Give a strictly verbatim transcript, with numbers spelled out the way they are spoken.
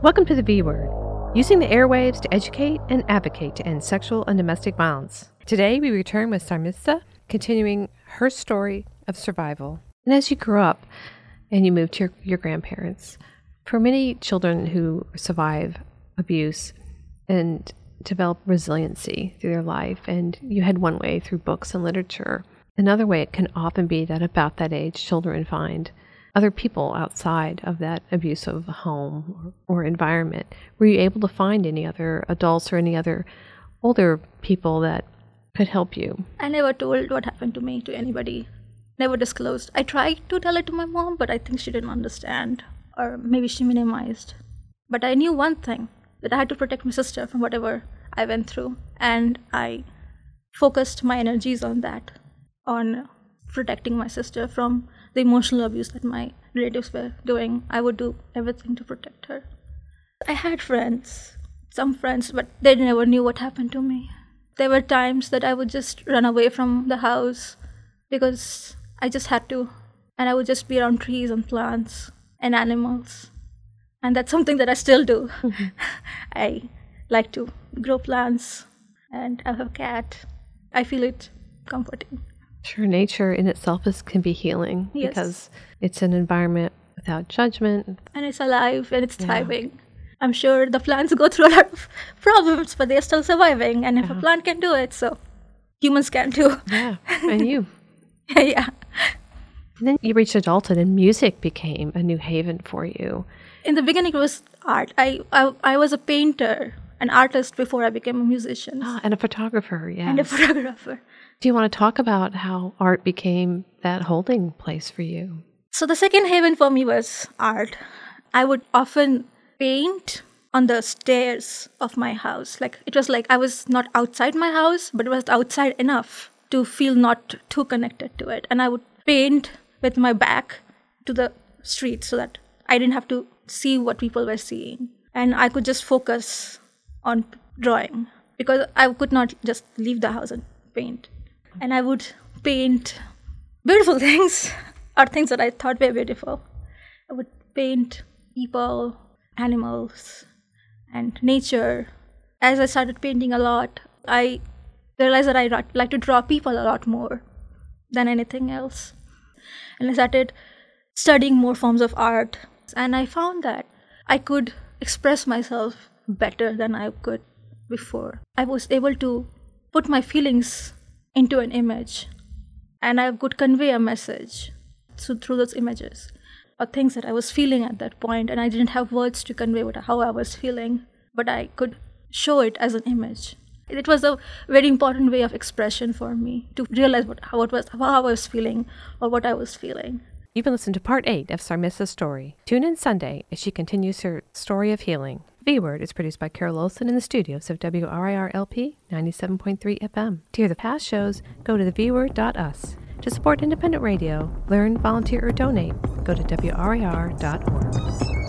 Welcome to the V Word, using the airwaves to educate and advocate to end sexual and domestic violence. Today we return with Sarmista, continuing her story of survival. And as you grew up and you moved to your, your grandparents, for many children who survive abuse and develop resiliency through their life, and you had one way through books and literature, another way it can often be that about that age children find other people outside of that abusive home or, or environment. Were you able to find any other adults or any other older people that could help you? I never told what happened to me to anybody. Never disclosed. I tried to tell it to my mom, but I think she didn't understand. Or maybe she minimized. But I knew one thing, that I had to protect my sister from whatever I went through. And I focused my energies on that, on protecting my sister from the emotional abuse that my relatives were doing. I would do everything to protect her. I had friends, some friends, but they never knew what happened to me. There were times that I would just run away from the house because I just had to. And I would just be around trees and plants and animals. And that's something that I still do. Mm-hmm. I like to grow plants, and I have a cat. I feel it comforting. Sure, nature in itself is, can be healing. Yes. Because it's an environment without judgment. And it's alive and it's thriving. Yeah. I'm sure the plants go through a lot of problems, but they're still surviving. And if yeah. a plant can do it, so humans can too. Yeah, and you. Yeah. And then you reached adulthood and music became a new haven for you. In the beginning, it was art. I, I, I was a painter, an artist before I became a musician. Ah, and a photographer, yes. And a photographer. Do you want to talk about how art became that holding place for you? So the second haven for me was art. I would often paint on the stairs of my house. Like it was like I was not outside my house, but it was outside enough to feel not too connected to it. And I would paint with my back to the street so that I didn't have to see what people were seeing. And I could just focus on drawing because I could not just leave the house and paint. And I would paint beautiful things or things that I thought were beautiful. I would paint people, animals, and nature. As I started painting a lot, I realized that I like to draw people a lot more than anything else. And I started studying more forms of art. And I found that I could express myself better than I could before. I was able to put my feelings into an image, and I could convey a message so through those images or things that I was feeling at that point, and I didn't have words to convey what, how I was feeling, but I could show it as an image. It was a very important way of expression for me to realize what, how, it was, how I was feeling or what I was feeling. You've been listening to part eight of Sarmista's story. Tune in Sunday as she continues her story of healing. V-Word is produced by Carol Olson in the studios of W R I R L P ninety-seven point three F M. To hear the past shows, go to the v word dot u s. To support independent radio, learn, volunteer, or donate, go to W R I R dot org.